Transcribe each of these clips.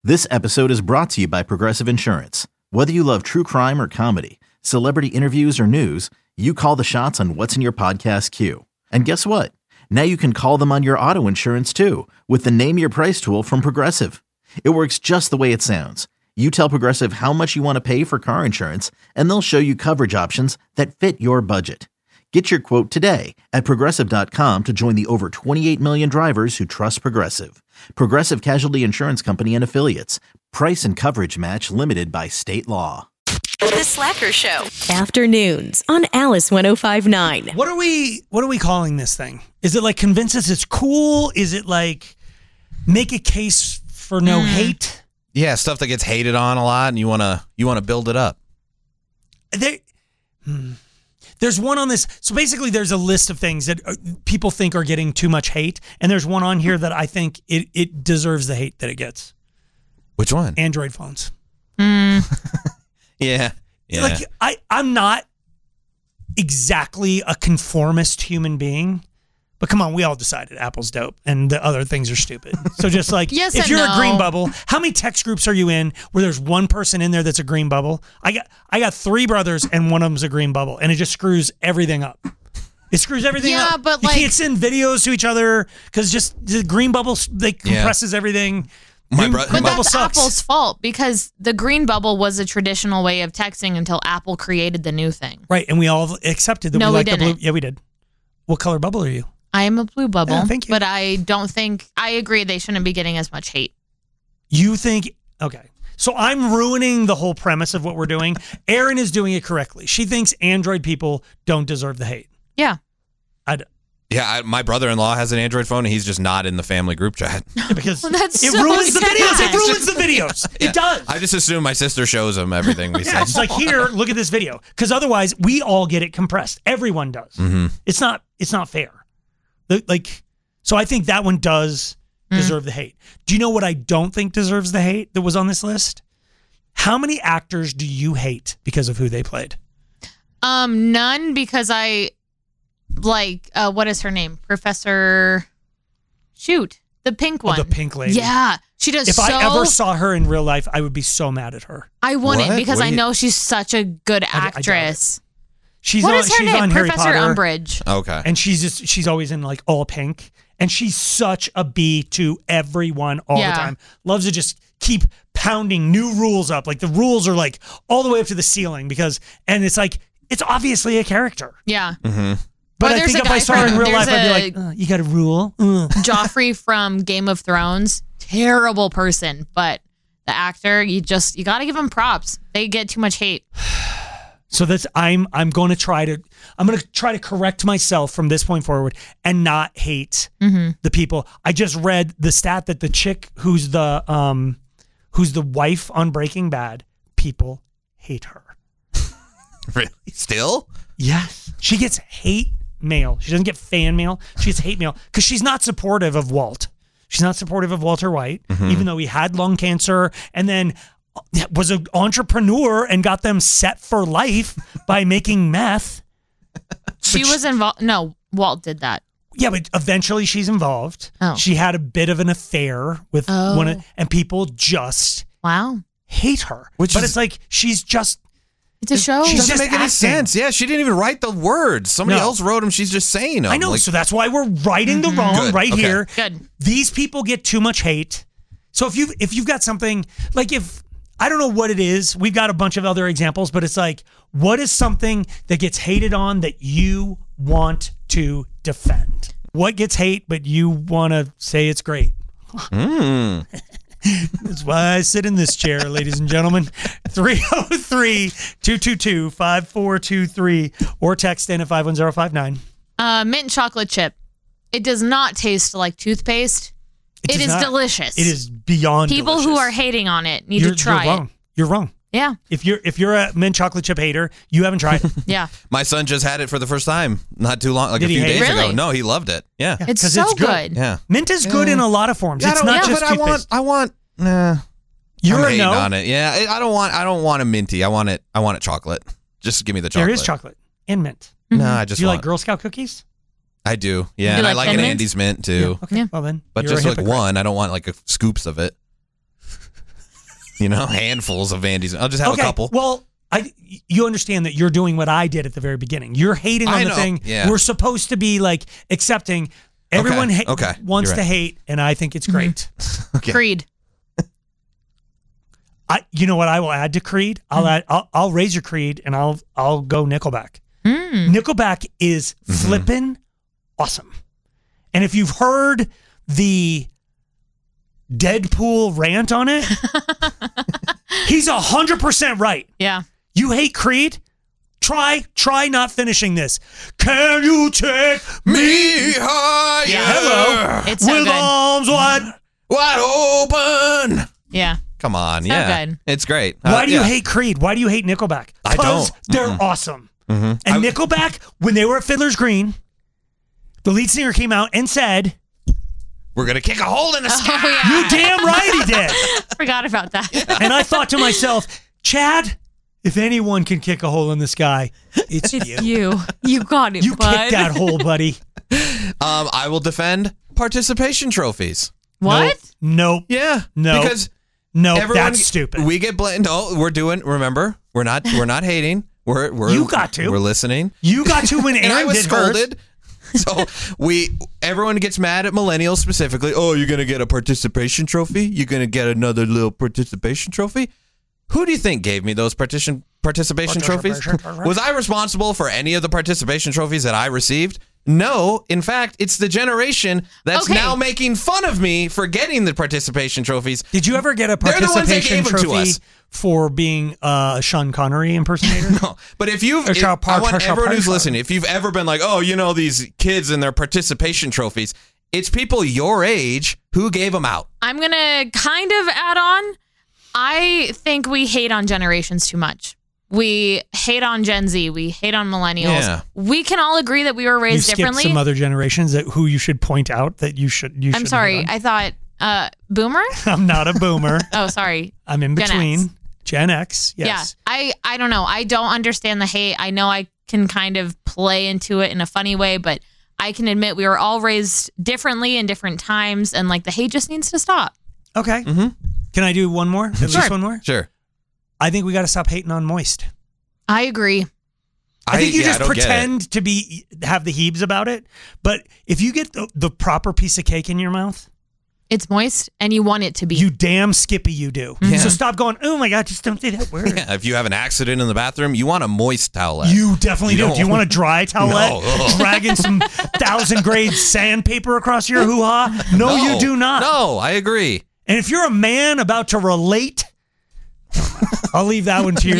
This episode is brought to you by Progressive Insurance. Whether you love true crime or comedy, celebrity interviews or news, you call the shots on what's in your podcast queue. And guess what? Now you can call them on your auto insurance too with the Name Your Price tool from Progressive. It works just the way it sounds. You tell Progressive how much you want to pay for car insurance, and they'll show you coverage options that fit your budget. Get your quote today at Progressive.com to join the over 28 million drivers who trust Progressive. Progressive Casualty Insurance Company and Affiliates. Price and coverage match limited by state law. The Slacker Show. Afternoons on Alice 105.9. What are we calling this thing? Is it like convince us it's cool? Is it like make a case for no hate? Yeah, stuff that gets hated on a lot, and you wanna build it up. There's one on this. So basically, there's a list of things that people think are getting too much hate, and there's one on here that I think it deserves the hate that it gets. Which one? Android phones. Yeah. Like I'm not exactly a conformist human being, but come on, we all decided Apple's dope and the other things are stupid. So just like, yes, if you're no. a green bubble, how many text groups are you in where there's one person in there that's a green bubble? I got 3 brothers and one of them's a green bubble, and it just screws everything up. It screws everything up. Yeah, but you like, can't send videos to each other because just the green bubble compresses everything. But that's Apple's fault because the green bubble was a traditional way of texting until Apple created the new thing. Right, and we all accepted that No, we we like the blue. didn't. Yeah, we did. What color bubble are you? I am a blue bubble, thank you. but I don't think, I agree they shouldn't be getting as much hate. You think, okay. So I'm ruining the whole premise of what we're doing. Erin is doing it correctly. She thinks Android people don't deserve the hate. Yeah. My brother-in-law has an Android phone, and he's just not in the family group chat. Because Well, that's it so ruins the sad. videos. It ruins the videos. Yeah. It does. I just assume my sister shows him everything we Yeah, say. it's like, here, look at this video. Because otherwise, we all get it compressed. Everyone does. Mm-hmm. It's not fair. So I think that one does deserve the hate. Do you know what I don't think deserves the hate that was on this list? How many actors do you hate because of who they played? None, because I like, what is her name? Professor, the pink one. The pink lady. Yeah. She does If I ever saw her in real life, I would be so mad at her. I wouldn't What? because What do I you- know she's such a good I doubt it. actress. She's What on, is her she's name? on Harry Professor Potter. Umbridge. Okay. And she's always in like all pink. And she's such a bee to everyone all Yeah. the time. Loves to just keep pounding new rules up. Like the rules are like all the way up to the ceiling and it's like, it's obviously a character. Yeah. Mm-hmm. But Or I there's think a if I guy saw her in from- real life, there's I'd be like, you got a rule? Joffrey from Game of Thrones, terrible person, but the actor, you got to give him props. They get too much hate. So I'm going to try to correct myself from this point forward and not hate the people. I just read the stat that the chick who's the wife on Breaking Bad, people hate her. Really? Still? Yes. She gets hate mail. She doesn't get fan mail. She gets hate mail because she's not supportive of Walt. She's not supportive of Walter White, even though he had lung cancer and then was an entrepreneur and got them set for life by making meth. She was involved. No, Walt did that. Yeah, but eventually she's involved. Oh. She had a bit of an affair with and people just Wow. hate her. It's like she's just. It's a show. She's Doesn't just make any acting. sense. Yeah, she didn't even write the words. Somebody No. else wrote them. She's just saying them. I know, Like, so that's why we're righting the wrong Good. right Okay. here. Good. These people get too much hate. So if you've got something like if I don't know what it is, we've got a bunch of other examples, but it's like, what is something that gets hated on that you want to defend? What gets hate, but you want to say it's great? That's why I sit in this chair, ladies and gentlemen. 303-222-5423 or text in at 51059. Mint chocolate chip. It does not taste like toothpaste. It does is not. delicious. It is beyond People delicious. who are hating on it need to try you're wrong. You're wrong. it. Yeah. If you're a mint chocolate chip hater, you haven't tried it. Yeah. my son just had it for the first time not too long, like Did a he few hate days it? ago. Really? No, he loved it. Yeah. It's 'cause so it's good. good. Yeah. Mint is good in a lot of forms. It's not just toothpaste. I want. Nah. You're I'm a hating no. on it. Yeah. I don't want a minty. I want it chocolate. Just give me the chocolate. There is chocolate and mint. No, I just Do you want. like Girl Scout cookies? I do. Yeah, You and I like like Thin an Mint? Andes mint too. Okay. Yeah. Well then, But you're just a like hypocrite. one. I don't want like scoops of it. handfuls of Andes. I'll just have a couple. Well, you understand that you're doing what I did at the very beginning. You're hating on the thing. Yeah. We're supposed to be like accepting. Everyone wants to hate, and I think it's great. Okay. Creed. You know what I will add to Creed? I'll raise your Creed, and I'll go Nickelback. Nickelback is flippin' awesome. And if you've heard the Deadpool rant on it, he's 100% right. Yeah. You hate Creed? Try not finishing this. Can you take me higher? Yeah. Hello. It's so with good. arms wide open. Yeah. Come on. So Yeah. good. It's great. Why do you hate Creed? Why do you hate Nickelback? I don't. Because they're awesome. And Nickelback, when they were at Fiddler's Green, the lead singer came out and said, "We're going to kick a hole in the sky." Oh, yeah. "You damn right he did." Forgot about that. And I thought to myself, Chad, if anyone can kick a hole in the sky, it's you. You got it, You bud. kicked that hole, buddy. I will defend participation trophies. What? Nope. Yeah. No. Because Nope, that's stupid. We get blamed. No, we're doing. Remember, we're not hating. We're You got to. We're listening. You got to when And I Aaron was did hers. scolded. So everyone gets mad at millennials specifically. Oh, you're going to get a participation trophy? You're going to get another little participation trophy? Who do you think gave me those participation trophies? Was I responsible for any of the participation trophies that I received? No. In fact, it's the generation that's now making fun of me for getting the participation trophies. Did you ever get a They're the ones that participation gave them to trophy us. for being a Sean Connery impersonator? No, but I want everyone who's listening, if you've ever been like, oh, these kids and their participation trophies, it's people your age who gave them out. I'm going to kind of add on. I think we hate on generations too much. We hate on Gen Z. We hate on millennials. Yeah. We can all agree that we were You raised skipped differently. some other generations who you should point out that you should. I'm sorry. I thought boomer? I'm not a boomer. Oh, sorry. I'm in Gen between. X. Gen X. Yes. Yeah. I don't know. I don't understand the hate. I know I can kind of play into it in a funny way, but I can admit we were all raised differently in different times, and like the hate just needs to stop. Okay. Mm-hmm. Can I do one more? At least one more? Sure. I think we got to stop hating on Moist. I agree. I think you just don't pretend to have the heebs about it, but if you get the proper piece of cake in your mouth, It's moist, and you want it to be. you damn Skippy you do. Yeah. So stop going, oh my God, just don't say that word. Yeah, if you have an accident in the bathroom, you want a moist towelette. You definitely You do. don't. Do you want a dry towelette? No. Ugh. Dragging some 1,000 grade sandpaper across your hoo-ha? No, you do not. No, I agree. And if you're a man about to relate, I'll leave that one to you.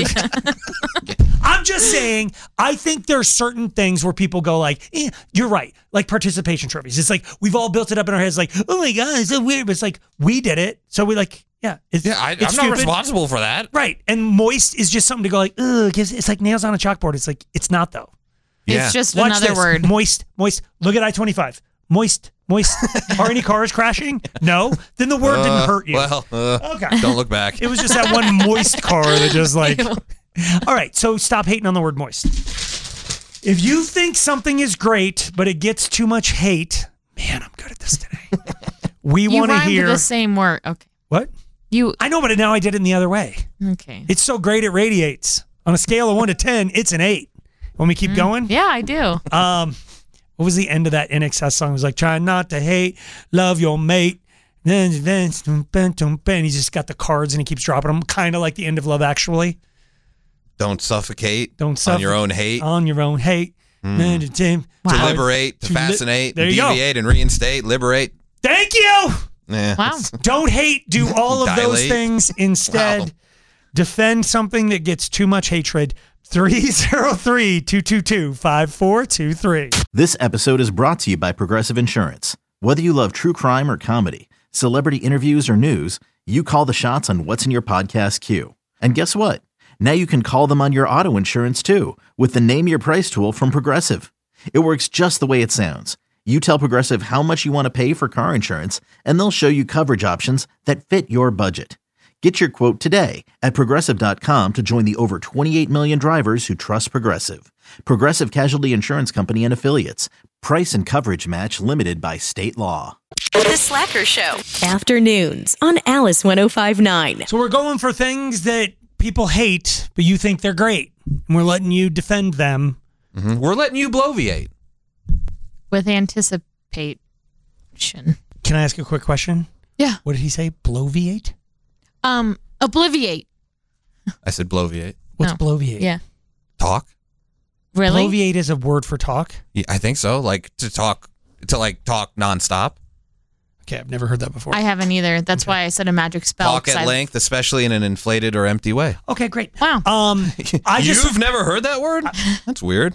I'm just saying, I think there's certain things where people go like, you're right, like participation trophies. It's like, we've all built it up in our heads like, oh my God, it's so weird. But it's like, we did it. So we like, I'm I'm not responsible for that. Right. And moist is just something to go like, ugh, it's like nails on a chalkboard. It's like, it's not though. Yeah. It's just Watch another this. word. Moist. Look at I-25. Moist. Are any cars crashing? No. Then the word didn't hurt you. Okay. Don't look back. It was just that one moist car that just like. All right. So stop hating on the word moist. If you think something is great, but it gets too much hate, man, I'm good at this today. We want to hear the same word. Okay. What? I know, but now I did it in the other way. Okay. It's so great it radiates. On a scale of 1 to 10, it's an 8. Want me to keep going? Yeah, I do. What was the end of that NXS song? It was like, try not to hate, love your mate. And he's just got the cards and he keeps dropping them, kind of like the end of Love Actually. Don't suffocate. On your own hate. On your own hate. Wow. To liberate, to fascinate, there you deviate, and reinstate, liberate. Thank you. Yeah. Wow. Don't hate, do all of those Dilate. things. Instead, Wow. defend something that gets too much hatred. 303-222-5423. This episode is brought to you by Progressive Insurance. Whether you love true crime or comedy, celebrity interviews or news, you call the shots on what's in your podcast queue. And guess what? Now you can call them on your auto insurance too with the Name Your Price tool from Progressive. It works just the way it sounds. You tell Progressive how much you want to pay for car insurance, and they'll show you coverage options that fit your budget. Get your quote today at Progressive.com to join the over 28 million drivers who trust Progressive. Progressive Casualty Insurance Company and Affiliates. Price and coverage match limited by state law. The Slacker Show. Afternoons on Alice 105.9. So we're going for things that people hate, but you think they're great. And we're letting you defend them. Mm-hmm. We're letting you bloviate. With anticipation. Can I ask a quick question? Yeah. What did he say? Bloviate? Obliviate. I said bloviate. What's No. bloviate? Yeah. Talk? Really? Bloviate is a word for talk? Yeah, I think so. Like to talk nonstop. Okay, I've never heard that before. I haven't either. That's why I said a magic spell. Talk at length, especially in an inflated or empty way. Okay, great. Wow. You've never heard that word? That's weird.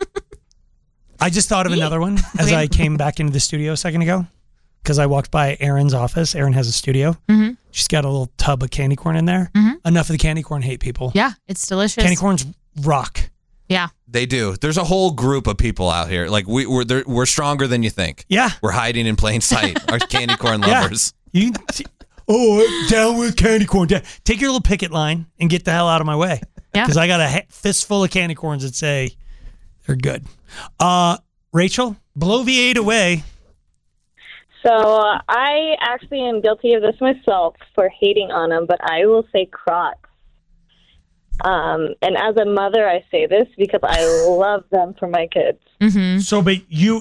I just thought of another one as I came back into the studio a second ago because I walked by Erin's office. Erin has a studio. Mm-hmm. She's got a little tub of candy corn in there. Mm-hmm. Enough of the candy corn hate people. Yeah, it's delicious. Candy corns rock. Yeah. They do. There's a whole group of people out here. Like we're stronger than you think. Yeah. We're hiding in plain sight. Our candy corn lovers. Yeah. Down with candy corn. Take your little picket line and get the hell out of my way. Yeah. Because I got a fistful of candy corns that say they're good. Rachel, bloviate away. So I actually am guilty of this myself for hating on them, but I will say Crocs. And as a mother, I say this because I love them for my kids. Mm-hmm. So, but you,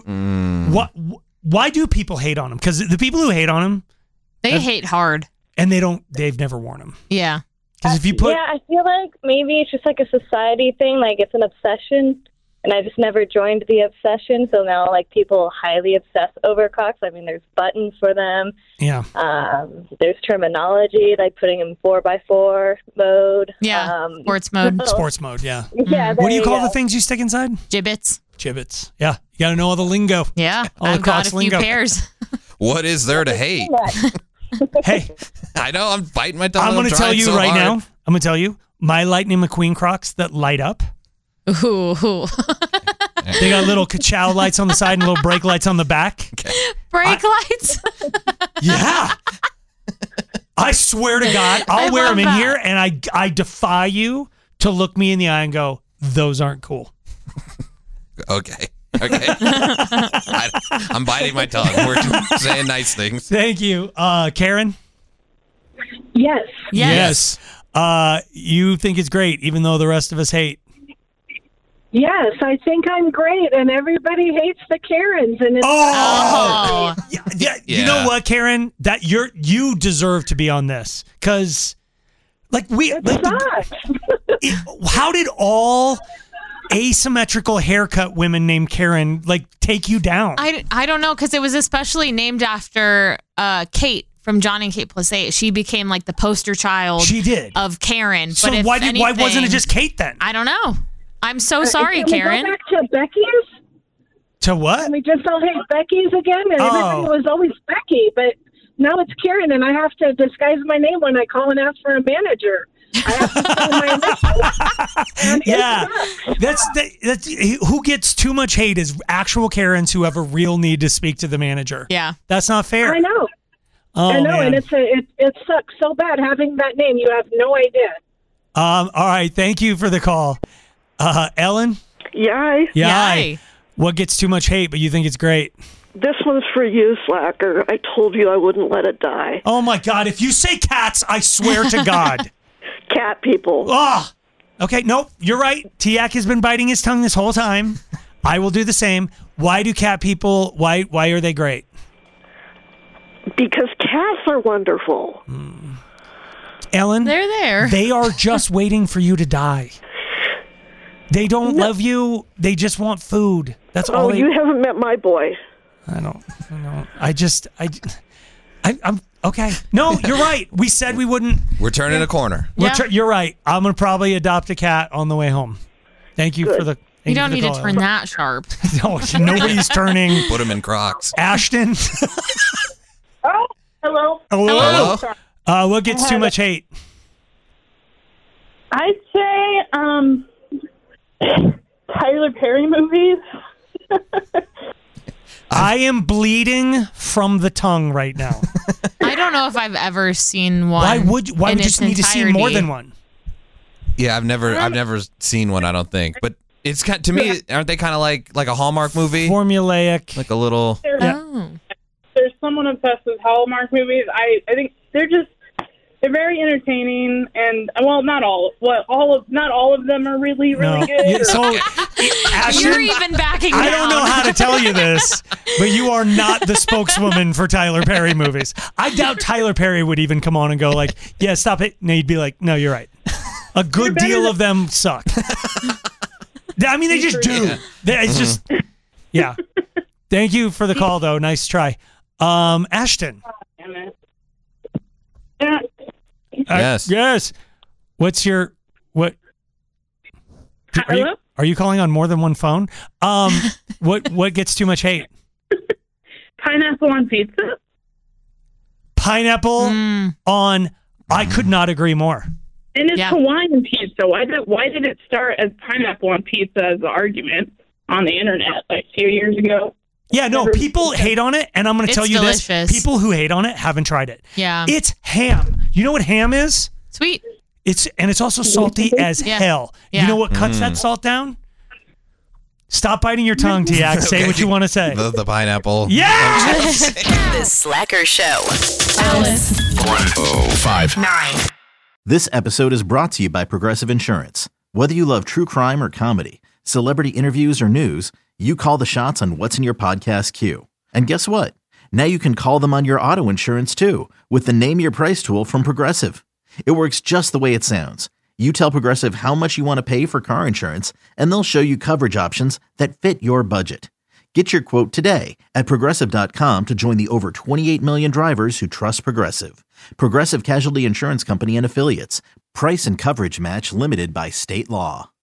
why do people hate on them? Because the people who hate on them, They hate hard. and they've never worn them. Yeah. Because if you put, Yeah, I feel like maybe it's just like a society thing, like it's an obsession. And I just never joined the obsession. So now, like, people highly obsess over Crocs. I mean, there's buttons for them. yeah, There's terminology, like putting them 4x4 mode. Yeah. Sports mode. sports mode, yeah. Yeah. What do you call go. the things you stick inside? Gibbets. Gibbets. Yeah, you got to know all the lingo. Yeah. All the I've got Crocs a few lingo. pairs. What is there to hate? Hey, I know. I'm biting my tongue. I'm going to tell trying you so right hard. now. I'm going to tell you my Lightning McQueen Crocs that light up. Ooh. They got little ka-chow lights on the side and little brake lights on the back. Brake lights. Yeah. I swear to God, I'll wear love them in that. here, and I defy you to look me in the eye and go, those aren't cool. Okay. I'm biting my tongue. We're saying nice things. Thank you. Karen? Yes. Yes. You think it's great, even though the rest of us hate. Yes, I think I'm great, and everybody hates the Karens. And it's Oh. Yeah. You know what, Karen? That you deserve to be on this because, like, sucks. how did all asymmetrical haircut women named Karen take you down? I don't know, because it was especially named after Kate from John and Kate Plus 8. She became like the poster child. She did. Of Karen. So but if why wasn't it anything- just Kate then? I don't know. I'm so sorry, Can Karen. we go back to Becky's? To what? Can we just all hate Becky's again? And everybody was always Becky, but now it's Karen, and I have to disguise my name when I call and ask for a manager. I have to say my initials. And Yeah, it sucks. that's who gets too much hate is actual Karens who have a real need to speak to the manager. Yeah. That's not fair. I know. Oh, I know, man. and it sucks so bad having that name. You have no idea. All right, thank you for the call, Ellen. Yay. Yay. What gets too much hate, but you think it's great? This one's for you, Slacker. I told you I wouldn't let it die. Oh my God! If you say cats, I swear to God. Cat people. Ah. Okay, nope, you're right. Tiak has been biting his tongue this whole time. I will do the same. Why do cat people? Why are they great? Because cats are wonderful. Ellen, They're there. they are just waiting for you to die. They don't love you. They just want food. That's all. Oh, you haven't met my boy. I don't. I'm okay. No, you're right. We said we wouldn't. We're turning a corner. You're right. I'm gonna probably adopt a cat on the way home. Thank you for the. You don't need to call, turn Ellen. that sharp. No, nobody's turning. Put them in Crocs. Ashton. Oh, hello. Hello. Hello? What gets too much hate? I'd say Tyler Perry movies. I am bleeding from the tongue right now. I don't know if I've ever seen one. Why would you in just its need to see more entirety. than one? Yeah, I've never seen one. I don't think. But It's kind, to me, aren't they kind of like a Hallmark movie? Formulaic. Like a little. There's someone obsessed with Hallmark movies. I think they're very entertaining, and not all of them are really good. Yeah, so Ashton, You're even backing I down. don't know how to tell you this, but you are not the spokeswoman for Tyler Perry movies. I doubt Tyler Perry would even come on and go like, yeah, stop it. No, you'd be like, no, you're right. A good deal of them suck. I mean, they just do. It's just, yeah. Thank you for the call, though. Nice try. Ashton. Damn it. Yes. Yes. What's your what? Hello? Are you calling on more than one phone? What gets too much hate? Pineapple on pizza. Pineapple on. I could not agree more. And it's Hawaiian pizza. Why did it start as pineapple on pizza as the argument on the internet like a few years ago? Yeah, no, people hate on it, and I'm going to tell you delicious. this. People who hate on it haven't tried it. Yeah. It's ham. You know what ham is? Sweet. It's also salty as hell. Yeah. You know what cuts that salt down? Stop biting your tongue, Tiak. Say what you want to say. The pineapple. Yeah! The Slacker Show. Alice. 1059. This episode is brought to you by Progressive Insurance. Whether you love true crime or comedy, celebrity interviews or news, you call the shots on what's in your podcast queue. And guess what? Now you can call them on your auto insurance too with the Name Your Price tool from Progressive. It works just the way it sounds. You tell Progressive how much you want to pay for car insurance, and they'll show you coverage options that fit your budget. Get your quote today at Progressive.com to join the over 28 million drivers who trust Progressive. Progressive Casualty Insurance Company and Affiliates. Price and coverage match limited by state law.